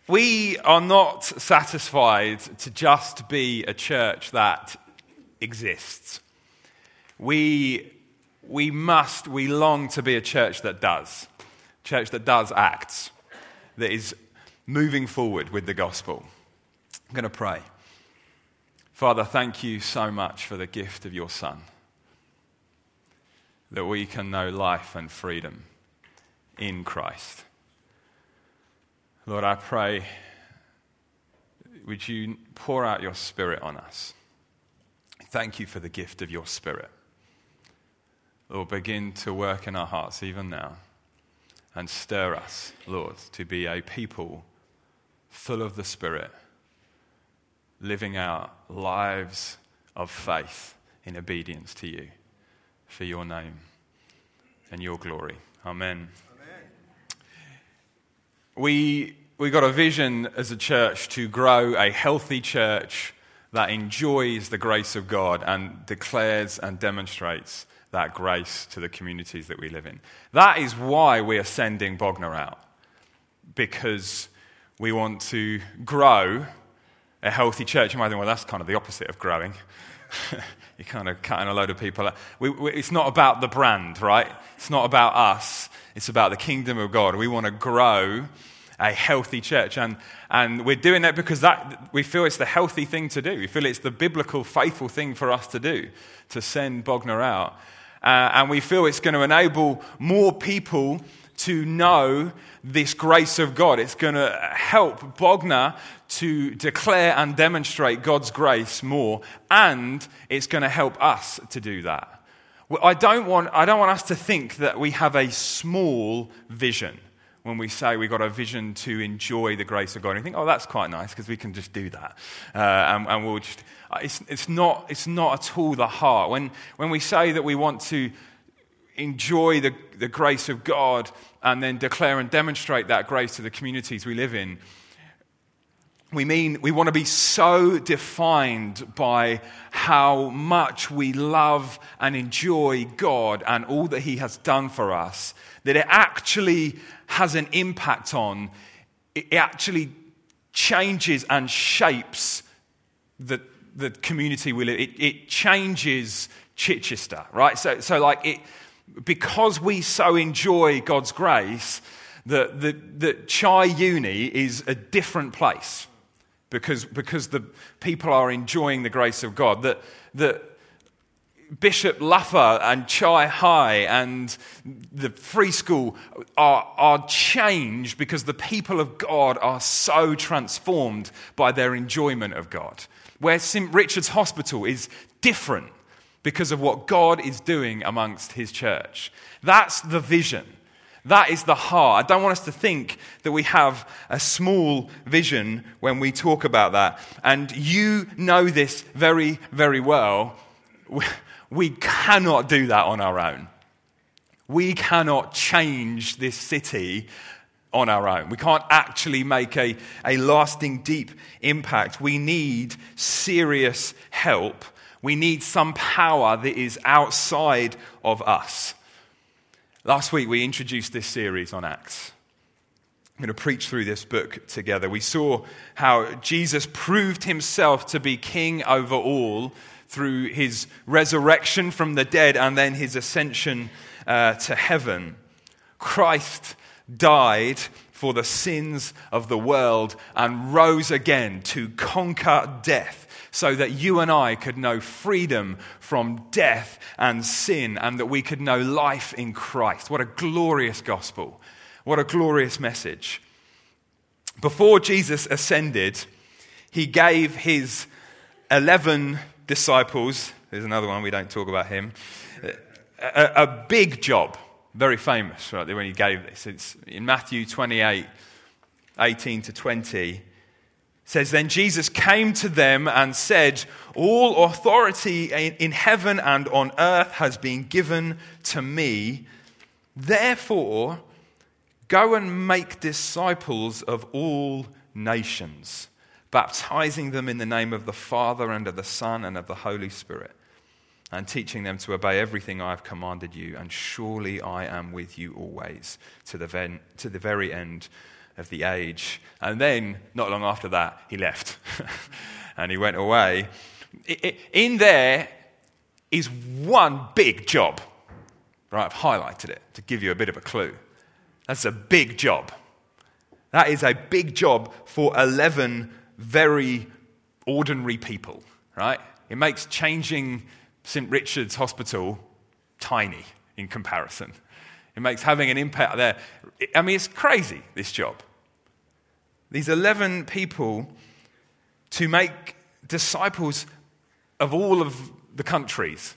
We are not satisfied to just be a church that exists. We long to be a church that does act, that is moving forward with the gospel. I'm going to pray. Father, thank you so much for the gift of your Son, that we can know life and freedom in Christ. Lord, I pray, would you pour out your Spirit on us? Thank you for the gift of your Spirit. Lord, begin to work in our hearts even now and stir us, Lord, to be a people full of the Spirit, living out lives of faith in obedience to you for your name and your glory. Amen. We got a vision as a church to grow a healthy church that enjoys the grace of God and declares and demonstrates that grace to the communities that we live in. That is why we are sending Bognor out, because we want to grow a healthy church. You might think, well, that's kind of the opposite of growing. You're kind of cutting a load of people out. It's not about the brand, right? It's not about us. It's about the kingdom of God. We want to grow a healthy church. And we're doing that because we feel it's the healthy thing to do. We feel it's the biblical, faithful thing for us to do, to send Bognor out. And we feel it's going to enable more people to know this grace of God. It's going to help Bognor to declare and demonstrate God's grace more, and it's going to help us to do that. I don't want us to think that we have a small vision when we say we've got a vision to enjoy the grace of God. And you think, oh, that's quite nice because we can just do that, and we'll just. It's not at all the heart. When we say that we want to enjoy the grace of God and then declare and demonstrate that grace to the communities we live in, we mean we want to be so defined by how much we love and enjoy God and all that He has done for us that it actually has an impact on, it actually changes and shapes the community we live in. It changes Chichester, right? So like it, because we so enjoy God's grace, that Chai Uni is a different place because the people are enjoying the grace of God. That Bishop Luffer and Chai High and the free school are changed because the people of God are so transformed by their enjoyment of God. Where St. Richard's Hospital is different because of what God is doing amongst His church. That's the vision. That is the heart. I don't want us to think that we have a small vision when we talk about that. And you know this very, very well. We cannot do that on our own. We cannot change this city on our own. We can't actually make a lasting, deep impact. We need serious help. We need some power that is outside of us. Last week we introduced this series on Acts. I'm going to preach through this book together. We saw how Jesus proved Himself to be king over all through His resurrection from the dead and then His ascension to heaven. Christ died for the sins of the world and rose again to conquer death so that you and I could know freedom from death and sin and that we could know life in Christ. What a glorious gospel. What a glorious message. Before Jesus ascended, He gave His 11 disciples, there's another one, we don't talk about him, a big job. Very famous, right, when He gave this. It's in Matthew 28, 18 to 20. It says, "Then Jesus came to them and said, 'All authority in heaven and on earth has been given to me. Therefore, go and make disciples of all nations, baptizing them in the name of the Father and of the Son and of the Holy Spirit, and teaching them to obey everything I have commanded you. And surely I am with you always to the very end of the age. And then, not long after that, he left. And he went away. In there is one big job. Right, I've highlighted it to give you a bit of a clue. That's a big job. That is a big job for 11 very ordinary people, right? It makes changing St. Richard's Hospital tiny in comparison. It makes having an impact there. I mean, it's crazy, this job. These 11 people to make disciples of all of the countries.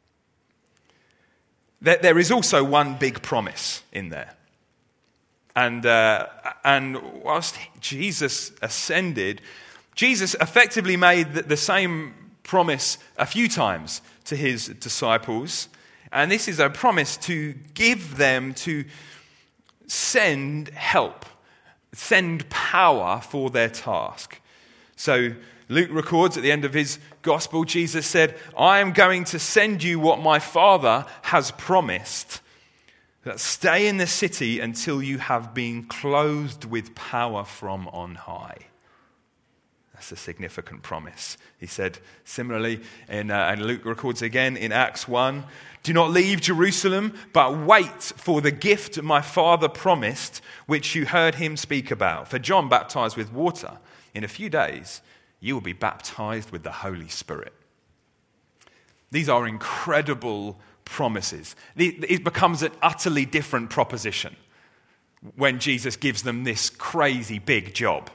There is also one big promise in there. And whilst Jesus ascended, Jesus effectively made the same promise a few times to his disciples. And this is a promise to give them, to send help, send power for their task. So Luke records at the end of his gospel, Jesus said, I am going to send you what my Father has promised. Stay in the city until you have been clothed with power from on high. That's a significant promise. He said similarly, and Luke records again in Acts 1, do not leave Jerusalem, but wait for the gift my Father promised, which you heard him speak about. For John baptized with water. In a few days, you will be baptized with the Holy Spirit. These are incredible promises. It becomes an utterly different proposition when Jesus gives them this crazy big job.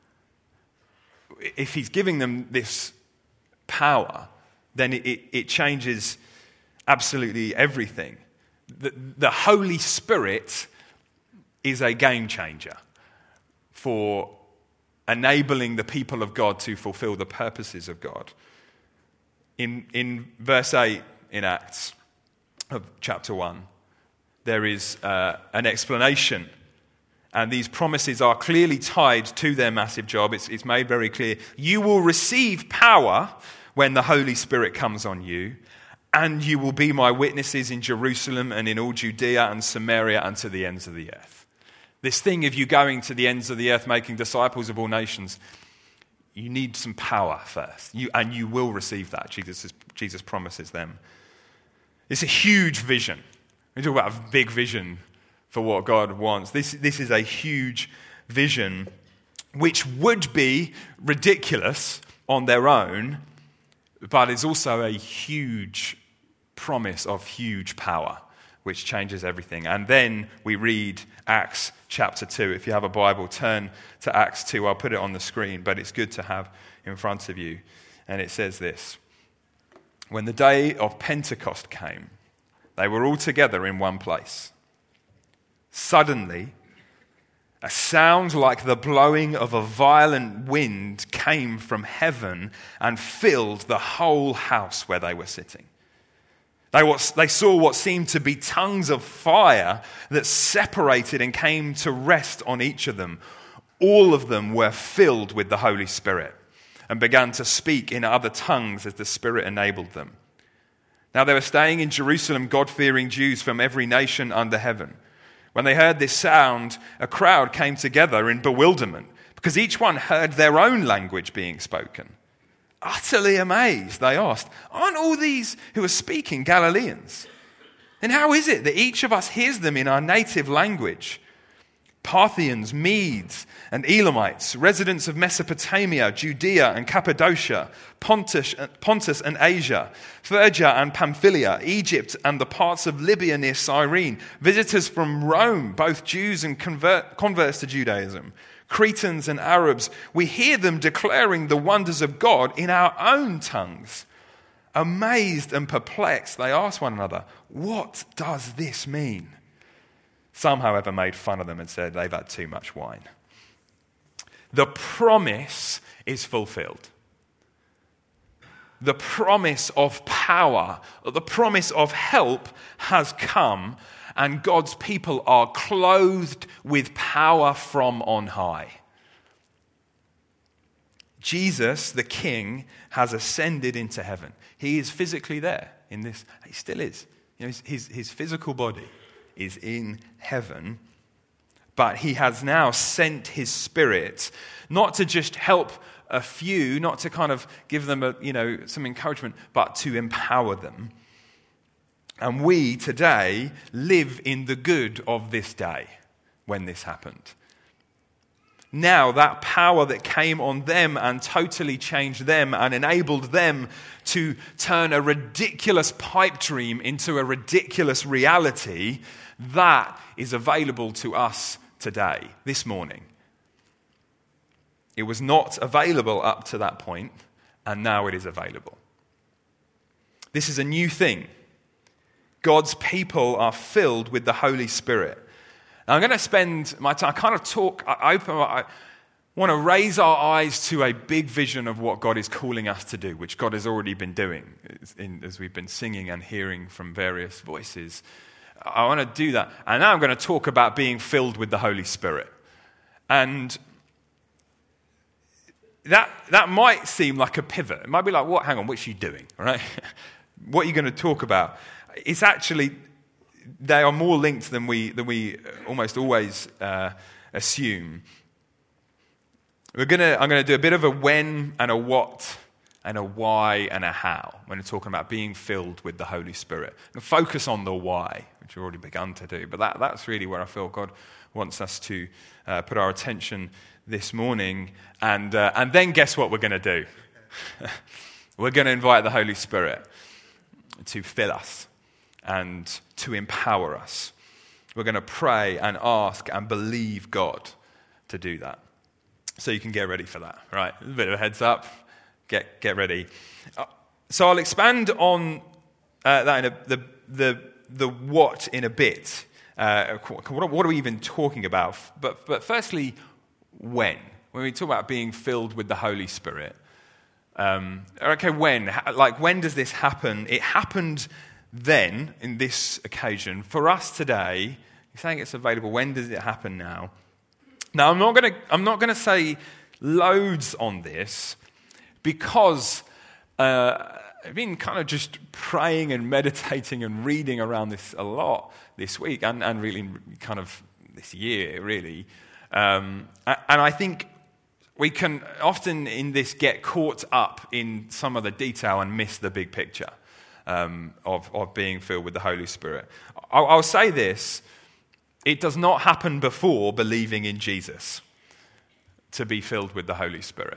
If he's giving them this power, then it changes absolutely everything. The Holy Spirit is a game changer for enabling the people of God to fulfill the purposes of God. In verse 8 in Acts of chapter 1, there is an explanation. And these promises are clearly tied to their massive job. It's made very clear. You will receive power when the Holy Spirit comes on you, and you will be my witnesses in Jerusalem and in all Judea and Samaria and to the ends of the earth. This thing of you going to the ends of the earth, making disciples of all nations, you need some power first. And you will receive that. Jesus promises them. It's a huge vision. We talk about a big vision for what God wants. This is a huge vision which would be ridiculous on their own, but is also a huge promise of huge power, which changes everything. And then we read Acts chapter 2. If you have a Bible, turn to Acts 2. I'll put it on the screen, but it's good to have in front of you. And it says this: when the day of Pentecost came, they were all together in one place. Suddenly, a sound like the blowing of a violent wind came from heaven and filled the whole house where they were sitting. They saw what seemed to be tongues of fire that separated and came to rest on each of them. All of them were filled with the Holy Spirit and began to speak in other tongues as the Spirit enabled them. Now they were staying in Jerusalem, God-fearing Jews from every nation under heaven. When they heard this sound, a crowd came together in bewilderment because each one heard their own language being spoken. Utterly amazed, they asked, aren't all these who are speaking Galileans? And how is it that each of us hears them in our native language? Parthians, Medes, and Elamites, residents of Mesopotamia, Judea and Cappadocia, Pontus and Asia, Phrygia and Pamphylia, Egypt and the parts of Libya near Cyrene, visitors from Rome, both Jews and converts to Judaism, Cretans and Arabs, we hear them declaring the wonders of God in our own tongues. Amazed and perplexed, they asked one another, what does this mean? Some, however, made fun of them and said they've had too much wine. The promise is fulfilled. The promise of power, the promise of help has come, and God's people are clothed with power from on high. Jesus, the King, has ascended into heaven. He is physically there in this. He still is. You know, his physical body is in heaven, But he has now sent his Spirit, not to just help a few, not to kind of give them some encouragement, but to empower them. And we today live in the good of this day when this happened. Now that power that came on them and totally changed them and enabled them to turn a ridiculous pipe dream into a ridiculous reality, that is available to us today, this morning. It was not available up to that point, and now it is available. This is a new thing. God's people are filled with the Holy Spirit. Now, I'm going to spend my time, I want to raise our eyes to a big vision of what God is calling us to do, which God has already been doing, as we've been singing and hearing from various voices. I want to do that. And now I'm going to talk about being filled with the Holy Spirit. And that might seem like a pivot. It might be like, what? Hang on, what are you doing? Right? What are you going to talk about? It's actually, they are more linked than we almost always assume. I'm going to do a bit of a when and a what and a why and a how when we're talking about being filled with the Holy Spirit. And focus on the why, which we've already begun to do. But that's really where I feel God wants us to put our attention this morning. And then guess what we're going to do? We're going to invite the Holy Spirit to fill us and to empower us. We're going to pray and ask and believe God to do that. So you can get ready for that, right? A bit of a heads up. Get ready. So I'll expand on that in the what in a bit. What are we even talking about? But firstly, when we talk about being filled with the Holy Spirit. Okay, when? Like, when does this happen? It happened then, in this occasion. For us today, you're saying it's available. When does it happen now? Now, I'm not going to say loads on this because I've been kind of just praying and meditating and reading around this a lot this week and really kind of this year, really. And I think we can often in this get caught up in some of the detail and miss the big picture of being filled with the Holy Spirit. I'll say this. It does not happen before believing in Jesus to be filled with the Holy Spirit.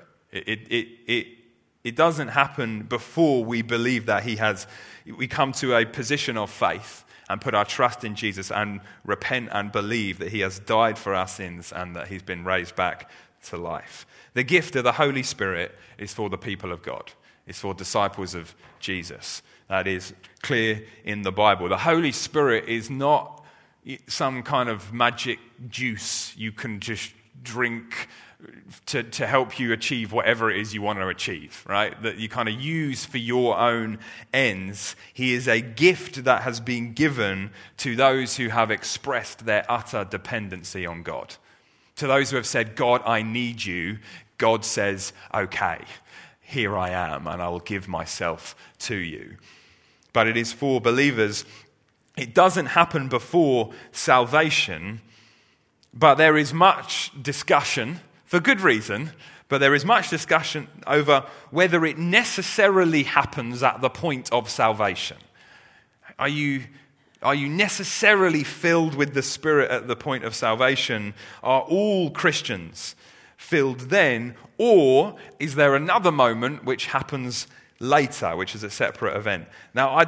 It doesn't happen before we believe that we come to a position of faith and put our trust in Jesus and repent and believe that he has died for our sins and that he's been raised back to life. The gift of the Holy Spirit is for the people of God. It's for disciples of Jesus. That is clear in the Bible. The Holy Spirit is not some kind of magic juice you can just drink to help you achieve whatever it is you want to achieve, right? That you kind of use for your own ends. He is a gift that has been given to those who have expressed their utter dependency on God. To those who have said, God, I need you, God says, okay, here I am, and I will give myself to you. But it is for believers. It doesn't happen before salvation, but there is much discussion, for good reason, but there is much discussion over whether it necessarily happens at the point of salvation. Are you necessarily filled with the Spirit at the point of salvation? Are all Christians filled then? Or is there another moment which happens later, which is a separate event? Now,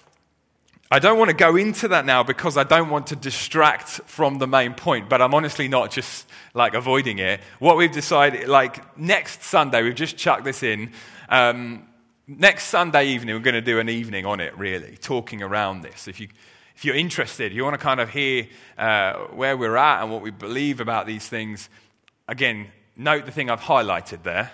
I don't want to go into that now because I don't want to distract from the main point, but I'm honestly not just like avoiding it. What we've decided, like next Sunday, we've just chucked this in. Next Sunday evening, we're going to do an evening on it, really, talking around this. If you're interested, you want to kind of hear where we're at and what we believe about these things, again, note the thing I've highlighted there.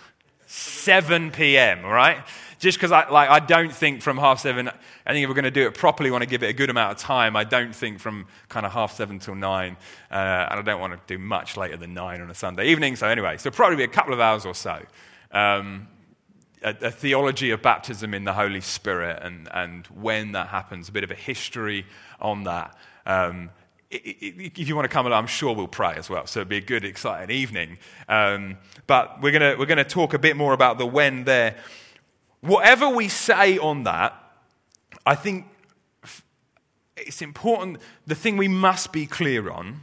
7 p.m., right? Just because I don't think from 7:30, I think if we're going to do it properly, we want to give it a good amount of time. I don't think from kind of 7:30 till 9, and I don't want to do much later than 9 on a Sunday evening. So anyway, so probably be a couple of hours or so. A theology of baptism in the Holy Spirit and when that happens, a bit of a history on that. if you want to come along, I'm sure we'll pray as well. So it'll be a good, exciting evening. But we're gonna talk a bit more about the when there. Whatever we say on that, I think it's important. The thing we must be clear on,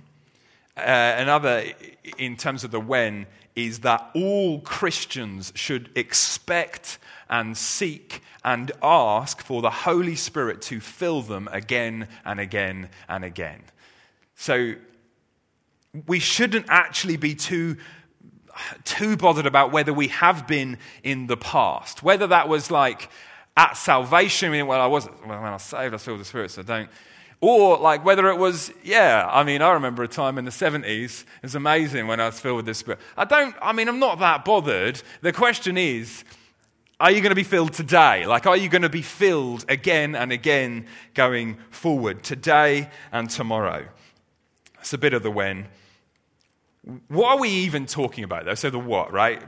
in terms of the when, is that all Christians should expect and seek and ask for the Holy Spirit to fill them again and again and again. So we shouldn't actually be too bothered about whether we have been in the past. Whether that was like at salvation, when I was saved, I was filled with the Spirit, so don't. Or like whether it was, I remember a time in the 70s, it was amazing when I was filled with the Spirit. I'm not that bothered. The question is, are you going to be filled today? Like, are you going to be filled again and again going forward, today and tomorrow? It's a bit of the when. What are we even talking about, though? So the what, right?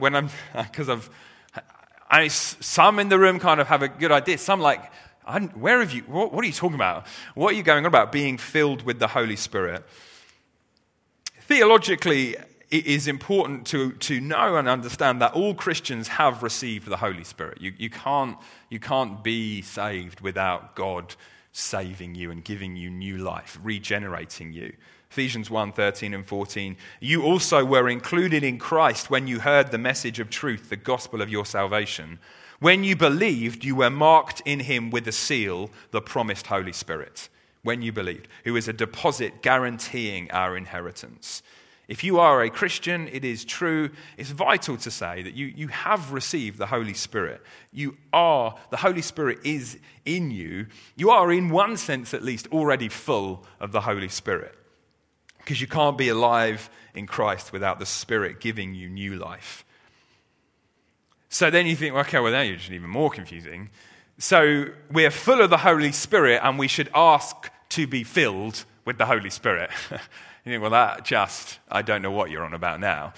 Some in the room kind of have a good idea. Some like, what are you talking about? What are you going on about being filled with the Holy Spirit? Theologically, it is important to know and understand that all Christians have received the Holy Spirit. You can't be saved without God saving you and giving you new life, regenerating you. Ephesians 1:13 and 14. You also were included in Christ when you heard the message of truth, the gospel of your salvation. When you believed, you were marked in him with a seal, the promised Holy Spirit. When you believed, who is a deposit guaranteeing our inheritance. If you are a Christian, it is true, it's vital to say that you have received the Holy Spirit. The Holy Spirit is in you. You are, in one sense at least, already full of the Holy Spirit. Because you can't be alive in Christ without the Spirit giving you new life. So then you think, okay, well, now you're just even more confusing. So we're full of the Holy Spirit and we should ask to be filled with the Holy Spirit. You think, well, I don't know what you're on about now.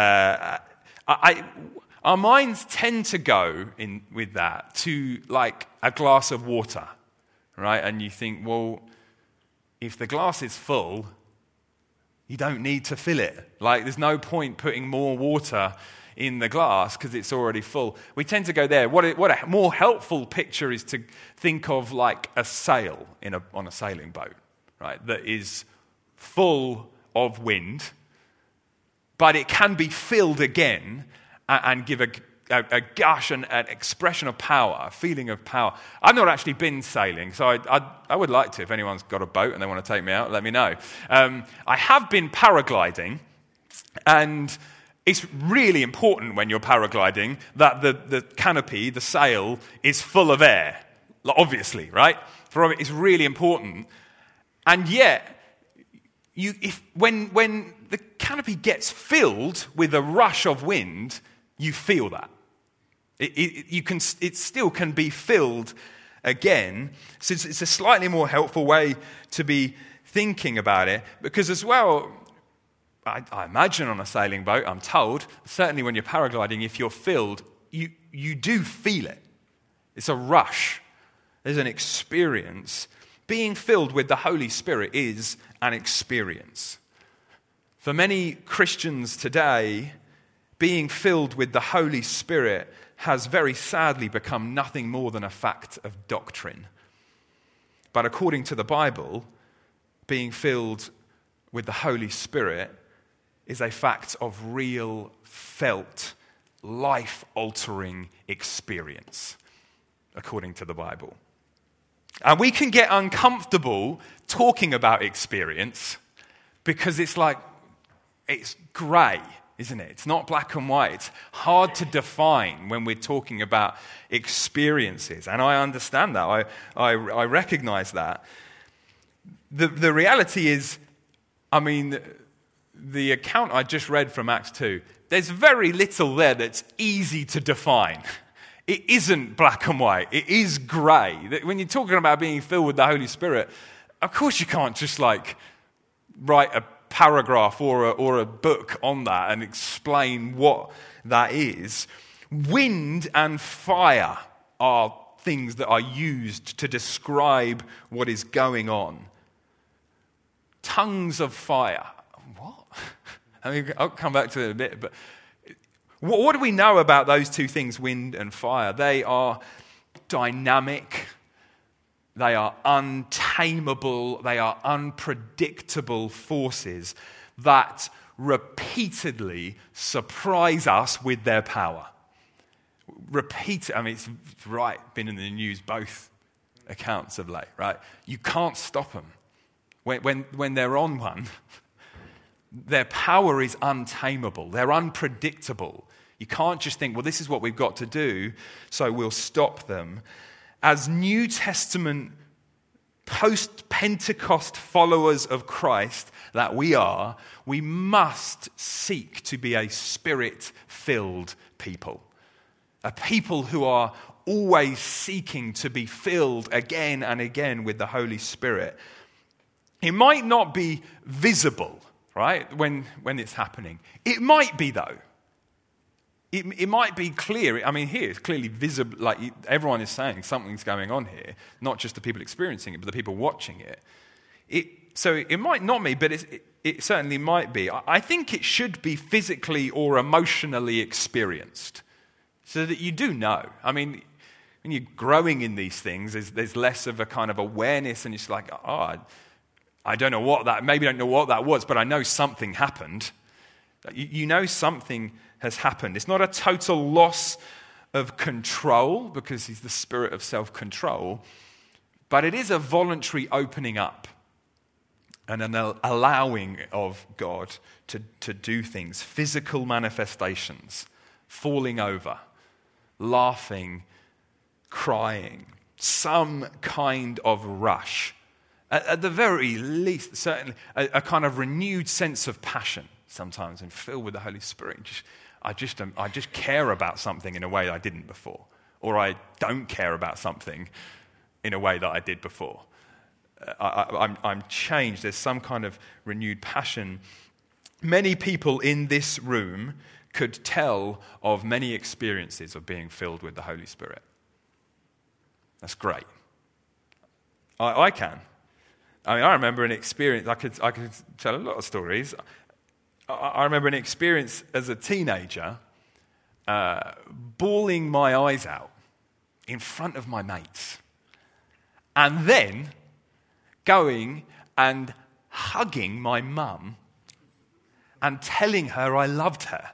Our minds tend to go in with that to like a glass of water, right? And you think, well, if the glass is full, you don't need to fill it. Like, there's no point putting more water in the glass because it's already full. We tend to go there. What a more helpful picture is to think of like a sail on a sailing boat, right? That is full of wind, but it can be filled again and give a gush and an expression of power, a feeling of power. I've not actually been sailing, so I would like to. If anyone's got a boat and they want to take me out, let me know. I have been paragliding, and it's really important when you're paragliding that the canopy, the sail, is full of air, obviously, right? It's really important. And yet, when the canopy gets filled with a rush of wind, you feel that. It still can be filled again. So it's a slightly more helpful way to be thinking about it. Because as well, I imagine on a sailing boat, I'm told, certainly when you're paragliding, if you're filled, you do feel it. It's a rush. There's an experience. Being filled with the Holy Spirit is an experience. For many Christians today, being filled with the Holy Spirit has very sadly become nothing more than a fact of doctrine. But according to the Bible, being filled with the Holy Spirit is a fact of real, felt, life-altering experience, according to the Bible. And we can get uncomfortable talking about experience because it's grey, isn't it? It's not black and white. It's hard to define when we're talking about experiences. And I understand that. I recognize that. The reality is, the account I just read from Acts 2, there's very little there that's easy to define. It isn't black and white. It is grey. When you're talking about being filled with the Holy Spirit, of course you can't just write a paragraph or a book on that and explain what that is. Wind and fire are things that are used to describe what is going on. tongues of fire. What? I mean, I'll come back to it in a bit, but what do we know about those two things, wind and fire? They are dynamic, they are untamable, they are unpredictable forces that repeatedly surprise us with their power. I mean, it's right, been in the news, both accounts of late, right? You can't stop them. When they're on one, their power is untamable. They're unpredictable. You can't just think, well, this is what we've got to do, so we'll stop them. As New Testament post-Pentecost followers of Christ that we are, we must seek to be a spirit-filled people. A people who are always seeking to be filled again and again with the Holy Spirit. It might not be visible, right, when it's happening. It might be, though. It might be clear. I mean, here it's clearly visible, like everyone is saying something's going on here, not just the people experiencing it, but the people watching it. So it might not be, but it certainly might be. I think it should be physically or emotionally experienced, so that you do know. I mean, when you're growing in these things, there's less of a kind of awareness, and it's like, I don't know what that, maybe I don't know what that was, but I know something happened. You know something has happened. It's not a total loss of control, because he's the spirit of self-control, but it is a voluntary opening up and an allowing of God to do things, physical manifestations, falling over, laughing, crying, some kind of rush. At the very least, certainly, a kind of renewed sense of passion sometimes, and filled with the Holy Spirit. I just care about something in a way I didn't before, or I don't care about something in a way that I did before. I'm changed. There's some kind of renewed passion. Many people in this room could tell of many experiences of being filled with the Holy Spirit. That's great. I can. I mean, I remember an experience. I could tell a lot of stories. I remember an experience as a teenager, bawling my eyes out in front of my mates, and then going and hugging my mum and telling her I loved her.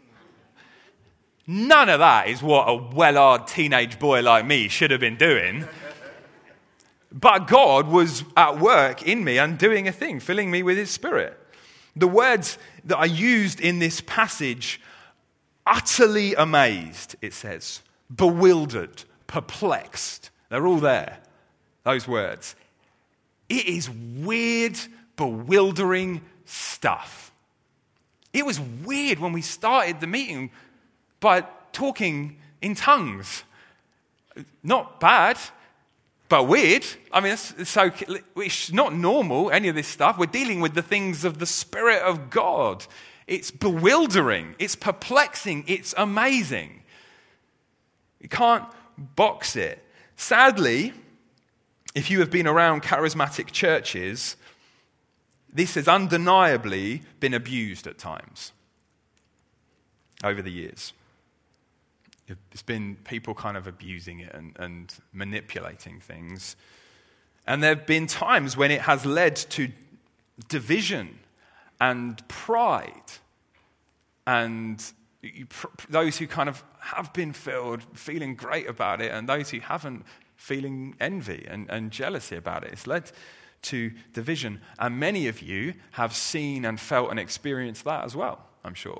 None of that is what a well-odd teenage boy like me should have been doing. But God was at work in me and doing a thing, filling me with his Spirit. The words that are used in this passage, utterly amazed, it says, bewildered, perplexed. They're all there, those words. It is weird, bewildering stuff. It was weird when we started the meeting by talking in tongues. Not bad, but weird. I mean, it's not normal, any of this stuff. We're dealing with the things of the Spirit of God. It's bewildering. It's perplexing. It's amazing. You can't box it. Sadly, if you have been around charismatic churches, this has undeniably been abused at times over the years. It's been people kind of abusing it and manipulating things. And there have been times when it has led to division and pride. And those who kind of have been filled, feeling great about it, and those who haven't, feeling envy and jealousy about it. It's led to division. And many of you have seen and felt and experienced that as well, I'm sure.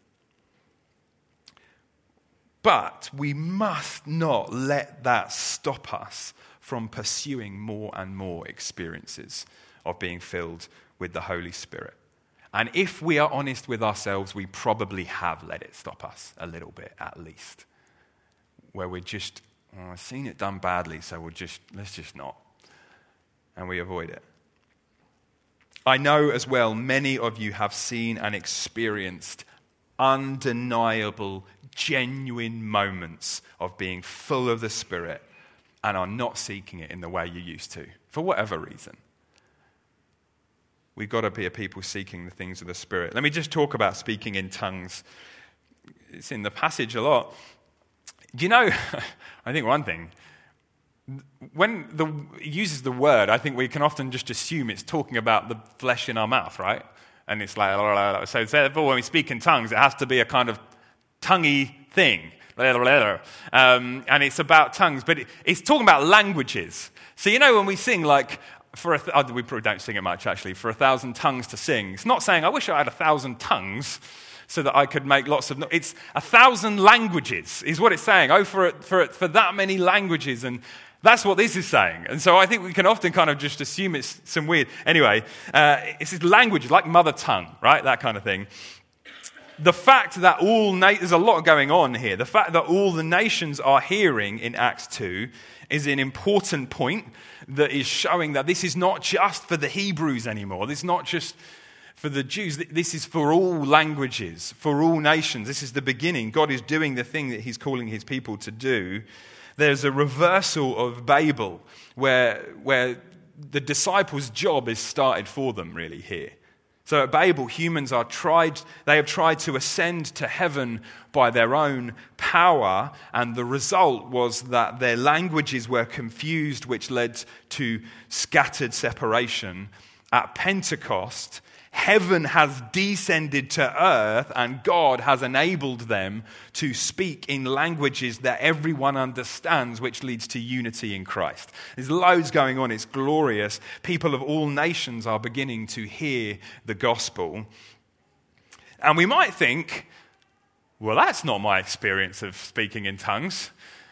But we must not let that stop us from pursuing more and more experiences of being filled with the Holy Spirit. And if we are honest with ourselves, we probably have let it stop us a little bit, at least. Where we're just, I've seen it done badly, so let's just not. And we avoid it. I know as well, many of you have seen and experienced undeniable, genuine moments of being full of the Spirit and are not seeking it in the way you used to, for whatever reason. We've got to be a people seeking the things of the Spirit. Let me just talk about speaking in tongues. It's in the passage a lot. Do you know, I think one thing, when it uses the word, I think we can often just assume it's talking about the flesh in our mouth, right? And it's like, so therefore when we speak in tongues, it has to be a kind of tonguey thing. And it's about tongues, but it's talking about languages. So you know when we sing like, we probably don't sing it much actually, for 1,000 tongues to sing. It's not saying, I wish I had 1,000 tongues so that I could make lots of... It's 1,000 languages is what it's saying. Oh, for that many languages. And that's what this is saying. And so I think we can often kind of just assume it's some weird... Anyway, it's this language, like mother tongue, right? That kind of thing. The fact that there's a lot going on here. The fact that all the nations are hearing in Acts 2 is an important point that is showing that this is not just for the Hebrews anymore. This is not just for the Jews. This is for all languages, for all nations. This is the beginning. God is doing the thing that he's calling his people to do. There's a reversal of Babel where the disciples' job is started for them really here. So at Babel, humans have tried to ascend to heaven by their own power, and the result was that their languages were confused, which led to scattered separation. At Pentecost, heaven has descended to earth, and God has enabled them to speak in languages that everyone understands, which leads to unity in Christ. There's loads going on. It's glorious. People of all nations are beginning to hear the gospel. And we might think, well, that's not my experience of speaking in tongues.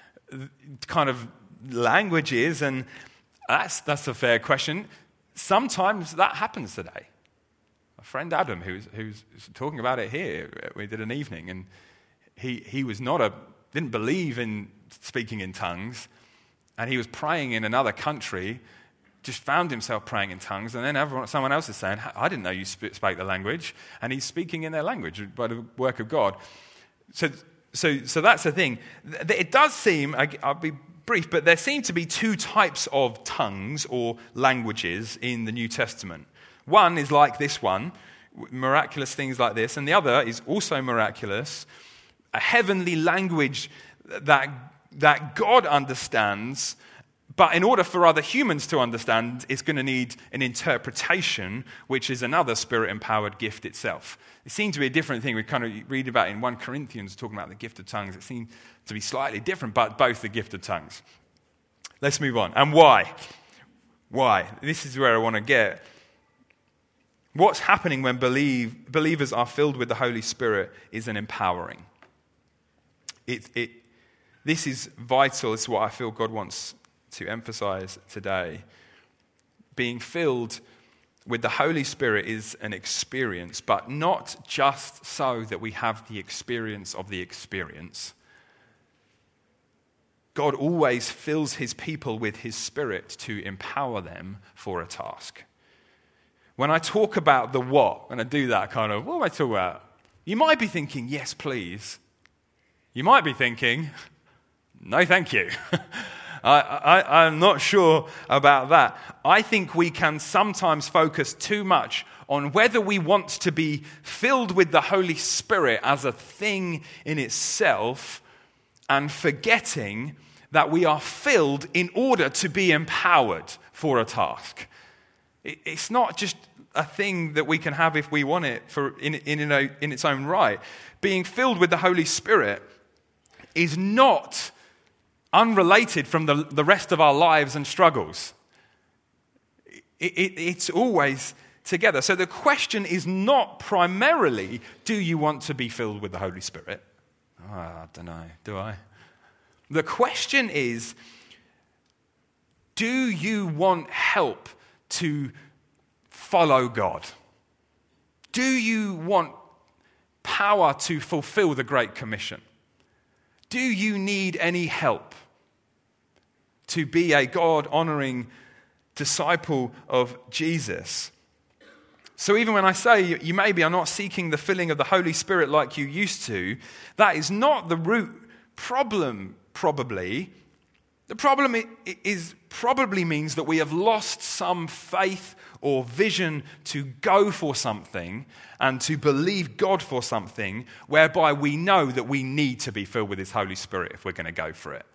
Kind of languages, and that's a fair question. Sometimes that happens today. Friend Adam, who's talking about it here, we did an evening, and he didn't believe in speaking in tongues, and he was praying in another country, just found himself praying in tongues, and then someone else is saying, I didn't know you spoke the language, and he's speaking in their language by the work of God. So that's the thing. It does seem, I'll be brief, but there seem to be two types of tongues or languages in the New Testament. One is like this one, miraculous things like this, and the other is also miraculous, a heavenly language that God understands, but in order for other humans to understand, it's going to need an interpretation, which is another spirit-empowered gift itself. It seems to be a different thing. We kind of read about in 1 Corinthians, talking about the gift of tongues. It seems to be slightly different, but both the gift of tongues. Let's move on. And why? Why? This is where I want to get. What's happening when believers are filled with the Holy Spirit is an empowering. This is vital. This is what I feel God wants to emphasize today. Being filled with the Holy Spirit is an experience, but not just so that we have the experience of the experience. God always fills his people with his Spirit to empower them for a task. When I talk about the what, and I do that kind of, what am I talking about? You might be thinking, yes, please. You might be thinking, no, thank you. I'm not sure about that. I think we can sometimes focus too much on whether we want to be filled with the Holy Spirit as a thing in itself, and forgetting that we are filled in order to be empowered for a task. It's not just a thing that we can have if we want it in its own right. Being filled with the Holy Spirit is not unrelated from the rest of our lives and struggles. It's always together. So the question is not primarily, do you want to be filled with the Holy Spirit? Oh, I don't know, do I? The question is, do you want help to follow God? Do you want power to fulfill the Great Commission? Do you need any help to be a God-honoring disciple of Jesus? So even when I say you maybe are not seeking the filling of the Holy Spirit like you used to, that is not the root problem, probably. The problem probably means that we have lost some faith or vision to go for something and to believe God for something, whereby we know that we need to be filled with His Holy Spirit if we're going to go for it.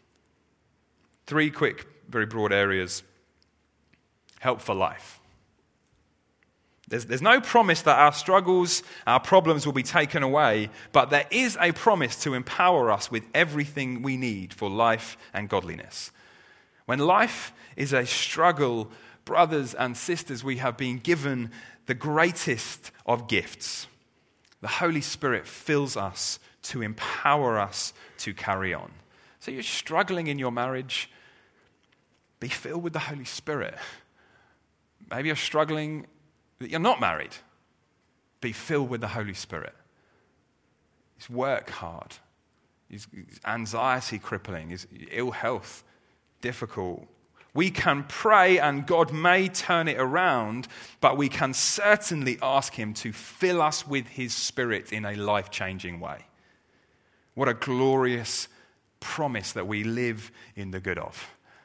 3 quick, very broad areas. Help for life. There's no promise that our struggles, our problems will be taken away, but there is a promise to empower us with everything we need for life and godliness. When life is a struggle, brothers and sisters, we have been given the greatest of gifts. The Holy Spirit fills us to empower us to carry on. So you're struggling in your marriage, be filled with the Holy Spirit. Maybe you're struggling that you're not married. Be filled with the Holy Spirit. His work hard. His anxiety crippling. His ill health difficult. We can pray and God may turn it around, but we can certainly ask Him to fill us with His Spirit in a life-changing way. What a glorious promise that we live in the good of.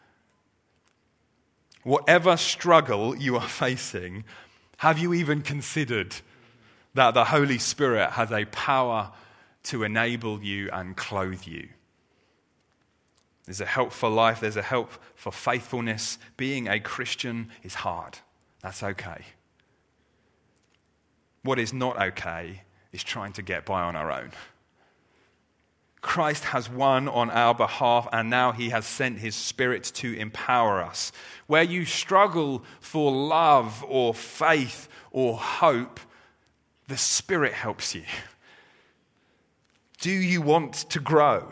Whatever struggle you are facing, have you even considered that the Holy Spirit has a power to enable you and clothe you? There's a help for life. There's a help for faithfulness. Being a Christian is hard. That's okay. What is not okay is trying to get by on our own. Christ has won on our behalf, and now He has sent His Spirit to empower us. Where you struggle for love or faith or hope, the Spirit helps you. Do you want to grow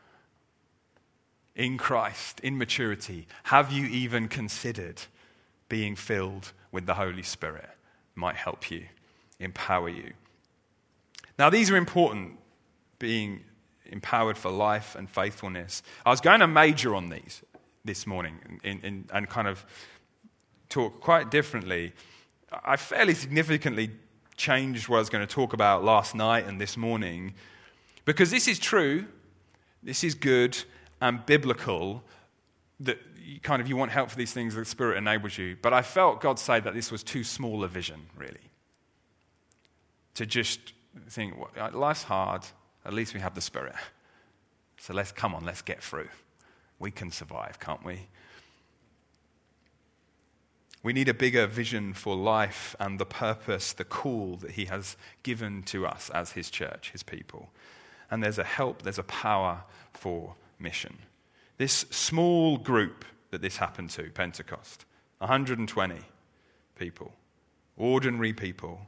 in Christ, in maturity? Have you even considered being filled with the Holy Spirit? It might help you, empower you. Now, these are important, being empowered for life and faithfulness. I was going to major on these this morning and kind of talk quite differently. I fairly significantly changed what I was going to talk about last night and this morning, because this is true, this is good and biblical, that you want help for these things, the Spirit enables you. But I felt God say that this was too small a vision, really. To just think, life's hard, at least we have the Spirit. So let's get through. We can survive, can't we? We need a bigger vision for life and the purpose, the call that He has given to us as His church, His people. And there's a help, there's a power for mission. This small group that this happened to, Pentecost, 120 people, ordinary people,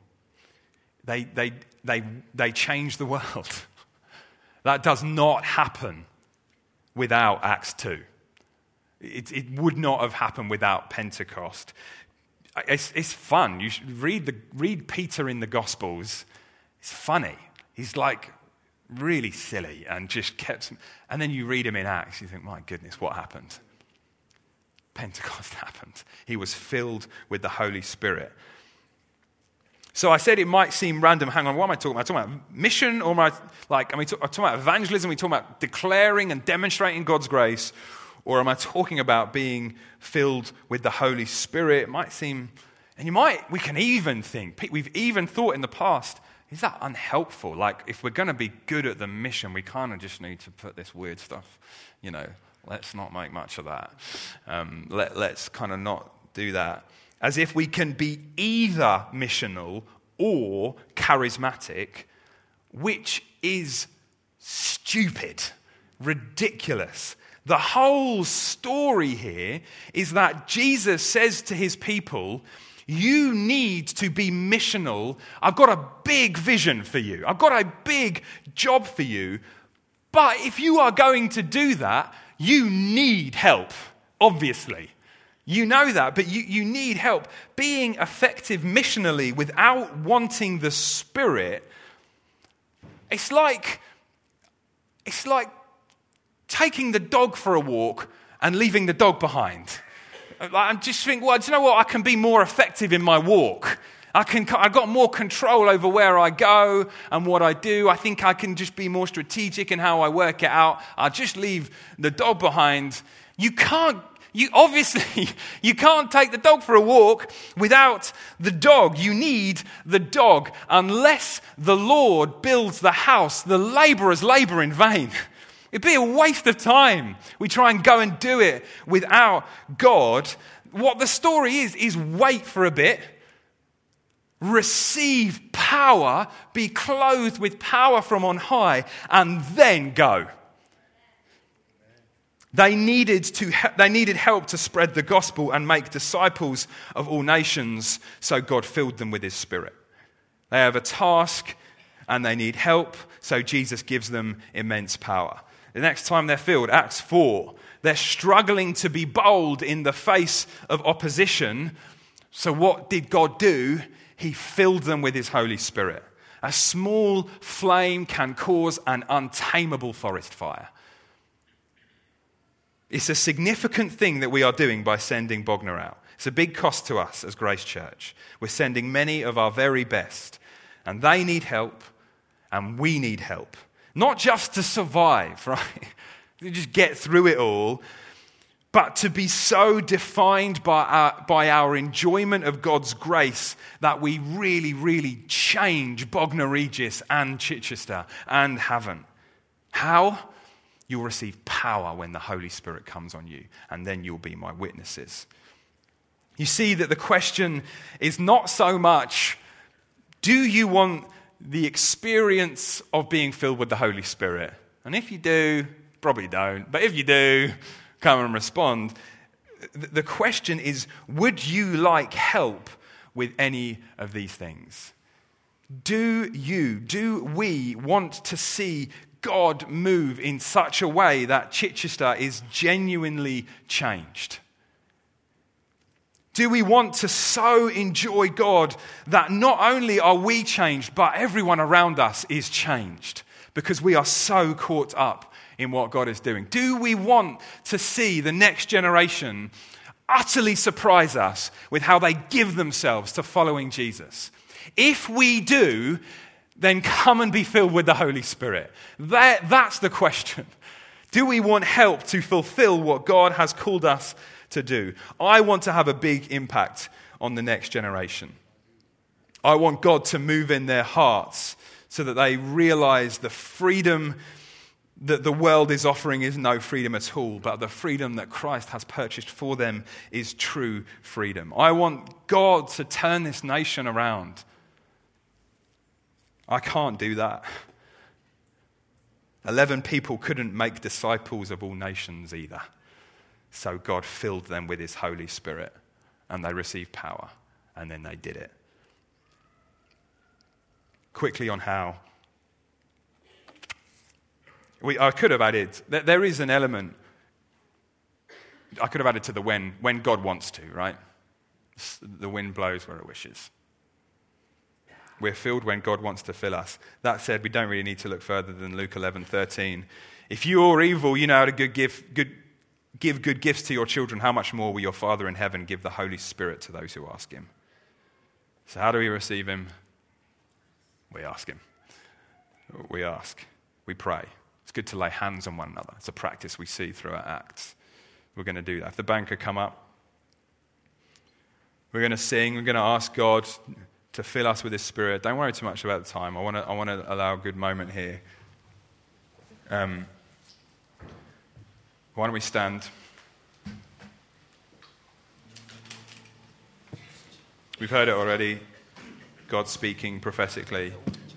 they changed the world. That does not happen without Acts 2. It would not have happened without Pentecost. It's fun. You should read Peter in the Gospels. It's funny. He's like really silly and just kept. And then you read him in Acts. You think, my goodness, what happened? Pentecost happened. He was filled with the Holy Spirit. So I said it might seem random. Hang on, what am I talking about? Am I talking about mission, or am I talking about evangelism? Are we talking about declaring and demonstrating God's grace? Or am I talking about being filled with the Holy Spirit? It might seem, and we can even think, we've even thought in the past, is that unhelpful? Like, if we're going to be good at the mission, we kind of just need to put this weird stuff, let's not make much of that. Let's kind of not do that. As if we can be either missional or charismatic, which is stupid, ridiculous. The whole story here is that Jesus says to His people, you need to be missional. I've got a big vision for you. I've got a big job for you. But if you are going to do that, you need help, obviously. You know that, but you need help. Being effective missionally without wanting the Spirit, it's like taking the dog for a walk and leaving the dog behind. I'm just thinking, well, do you know what? I can be more effective in my walk. I've got more control over where I go and what I do. I think I can just be more strategic in how I work it out. I'll just leave the dog behind. You can't take the dog for a walk without the dog. You need the dog. Unless the Lord builds the house, the laborers labor in vain. It'd be a waste of time. We try and go and do it without God. What the story is wait for a bit, receive power, be clothed with power from on high, and then go. They needed help to spread the gospel and make disciples of all nations, so God filled them with his Spirit. They have a task and they need help, so Jesus gives them immense power. The next time they're filled, Acts 4, they're struggling to be bold in the face of opposition. So what did God do? He filled them with his Holy Spirit. A small flame can cause an untamable forest fire. It's a significant thing that we are doing by sending Bognor out. It's a big cost to us as Grace Church. We're sending many of our very best, and they need help, and we need help. Not just to survive, right? To just get through it all, but to be so defined by our enjoyment of God's grace that we really, really change Bognor Regis and Chichester and Havant. How? You'll receive power when the Holy Spirit comes on you, and then you'll be my witnesses. You see that the question is not so much, do you want the experience of being filled with the Holy Spirit? And if you do, probably don't, but if you do, come and respond. The question is, would you like help with any of these things? Do we want to see God move in such a way that Chichester is genuinely changed? Do we want to so enjoy God that not only are we changed, but everyone around us is changed because we are so caught up in what God is doing? Do we want to see the next generation utterly surprise us with how they give themselves to following Jesus? If we do, then come and be filled with the Holy Spirit. That's the question. Do we want help to fulfill what God has called us to do? I want to have a big impact on the next generation. I want God to move in their hearts so that they realize the freedom that the world is offering is no freedom at all, but the freedom that Christ has purchased for them is true freedom. I want God to turn this nation around. I can't do that. 11 people couldn't make disciples of all nations either. So God filled them with his Holy Spirit, and they received power, and then they did it. Quickly on how. I could have added, there is an element, I could have added to the when God wants to, right? The wind blows where it wishes. We're filled when God wants to fill us. That said, we don't really need to look further than Luke 11:13. If you are evil, you know how to give good gifts to your children. How much more will your Father in heaven give the Holy Spirit to those who ask him? So how do we receive him? We ask him. We ask. We pray. It's good to lay hands on one another. It's a practice we see throughout Acts. We're going to do that. If the band could come up. We're going to sing. We're going to ask God to fill us with his Spirit. Don't worry too much about the time. I want to allow a good moment here. Why don't we stand? We've heard it already. God speaking prophetically.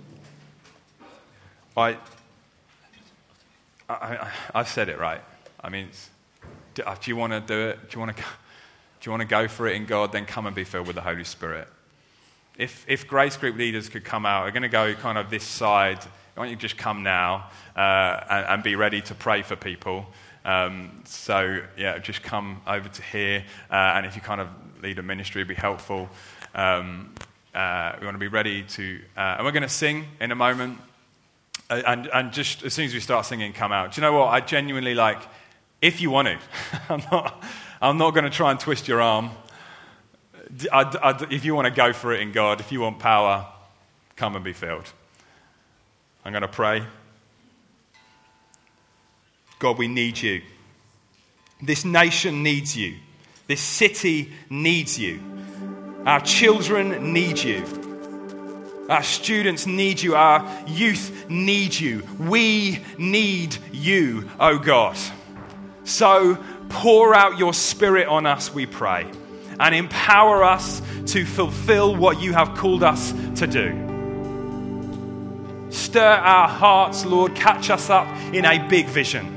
I've said it right. I mean, do you want to do it? Do you want to go for it in God? Then come and be filled with the Holy Spirit. If Grace Group leaders could come out, we're going to go kind of this side. Why don't you just come now and be ready to pray for people? Just come over to here. And if you kind of lead a ministry, it'd be helpful. We want to be ready to... and we're going to sing in a moment. And just as soon as we start singing, come out. Do you know what? I genuinely if you want to. I'm not going to try and twist your arm. If you want to go for it in God, if you want power, come and be filled. I'm going to pray. God, we need you. This nation needs you. This city needs you. Our children need you. Our students need you. Our youth need you. We need you, oh God. So pour out your Spirit on us, we pray, and empower us to fulfill what you have called us to do. Stir our hearts, Lord. Catch us up in a big vision.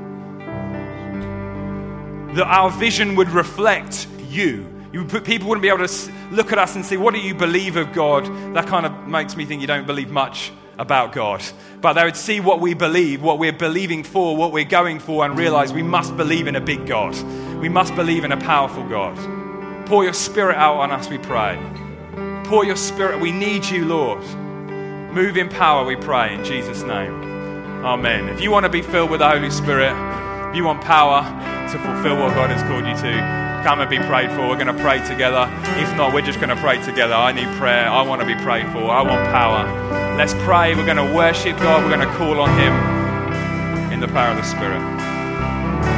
That our vision would reflect you. People wouldn't be able to look at us and say, what do you believe of God? That kind of makes me think you don't believe much about God. But they would see what we believe, what we're believing for, what we're going for, and realize we must believe in a big God. We must believe in a powerful God. Pour your Spirit out on us, we pray. Pour your Spirit. We need you, Lord. Move in power, we pray, in Jesus' name. Amen. If you want to be filled with the Holy Spirit, if you want power to fulfill what God has called you to, come and be prayed for. We're going to pray together. If not, we're just going to pray together. I need prayer. I want to be prayed for. I want power. Let's pray. We're going to worship God. We're going to call on Him in the power of the Spirit.